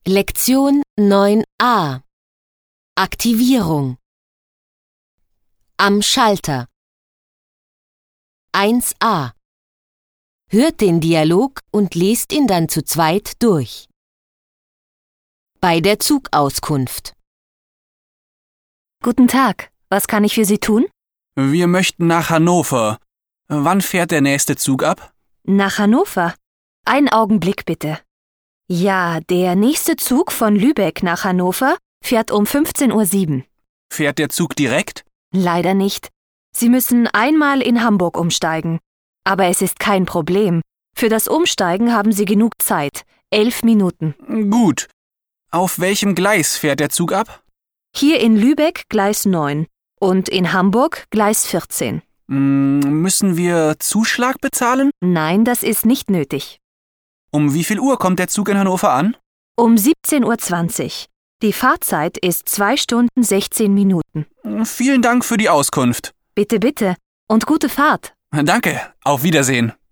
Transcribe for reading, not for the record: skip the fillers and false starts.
Lektion 9a Aktivierung Am Schalter 1a Hört den Dialog und lest ihn dann zu zweit durch. Bei der Zugauskunft. Guten Tag, was kann ich für Sie tun? Wir möchten nach Hannover. Wann fährt der nächste Zug ab? Nach Hannover? Einen Augenblick bitte. Ja, der nächste Zug von Lübeck nach Hannover fährt um 15:07 Uhr. Fährt der Zug direkt? Leider nicht. Sie müssen einmal in Hamburg umsteigen. Aber es ist kein Problem. Für das Umsteigen haben Sie genug Zeit. 11 Minuten. Gut. Auf welchem Gleis fährt der Zug ab? Hier in Lübeck Gleis 9 und in Hamburg Gleis 14. Müssen wir Zuschlag bezahlen? Nein, das ist nicht nötig. Um wie viel Uhr kommt der Zug in Hannover an? Um 17:20 Uhr. Die Fahrzeit ist 2 Stunden 16 Minuten. Vielen Dank für die Auskunft. Bitte, bitte. Und gute Fahrt. Danke. Auf Wiedersehen.